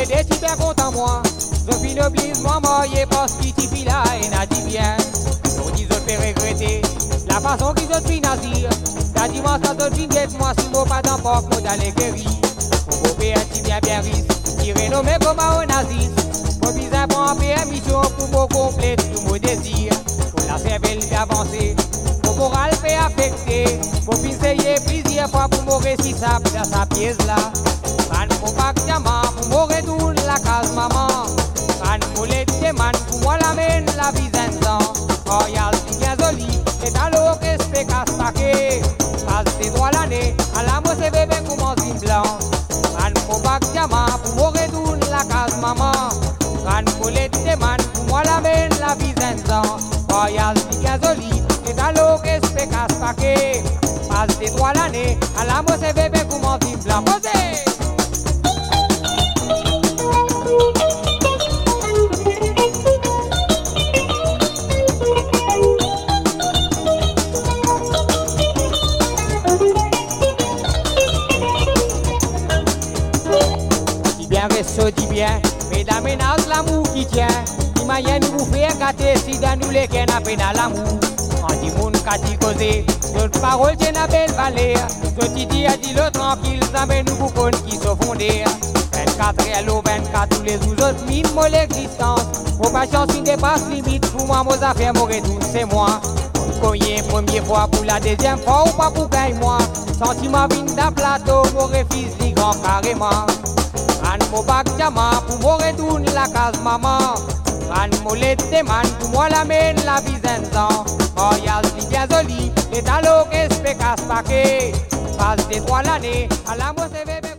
est des super content moi. Je suis n'oblige moi marié parce qu'il t'y là et n'a dit bien. On dit je fais regretter la façon qu'ils ont financé. La dimanche quand je viens d'être moi si moi pas d'emporte moi d'aller guérir. Pour vous payer un petit bien risque. Qui renommé comme un nazis. Pour bizarre pour en payer mission pour vous compléter tout mon désir. Pour la cervelle d'avancer. Pour moral fait affecter. Pour essayer plusieurs fois pour mourir si ça dans sa pièce là. Man pour pas diamant pour mourir dans la case maman. Man pour les man pour moi la mène la vie zinzan. Royal si bien joli et à l'eau respect casse paquet. Passe des droits l'année à la mot c'est bébé comme un zine blanc. Man pour pas diamant pour mourir dans la case maman. Man pour les man pour moi la mène la vie zinzan. Royal si bien joli et à l'eau respect casse paquet. Passe des droits l'année à la mot c'est bébé comme un zine blanc. Posez! Dis bien, mesdames et ménages l'amour qui tient. Imagine vous faire gâter si dans nous les qu'un appel à l'amour. En dit moun kati causé, notre parole tient à belle valeur. Ce qui dit a dit le tranquille, ça met nous beaucoup qui sont fondés. 24 et l'eau 24 tous les autres mine moi l'existence. Vos patience une dépasse limite, pour moi vos affaires mon retour c'est moi. Cogné première fois pour la deuxième fois ou pas pour gagner moi. Sentiment vine d'un plateau, mon refuse dit grand carrément. Man mo bak diamant pour moi retourner la case maman. Man mo l'été man pour moi la mène la vie zinzan. Royal si bien joli, les talons respect casse paquet. Passe des droits l'année, à la moi c'est bébé.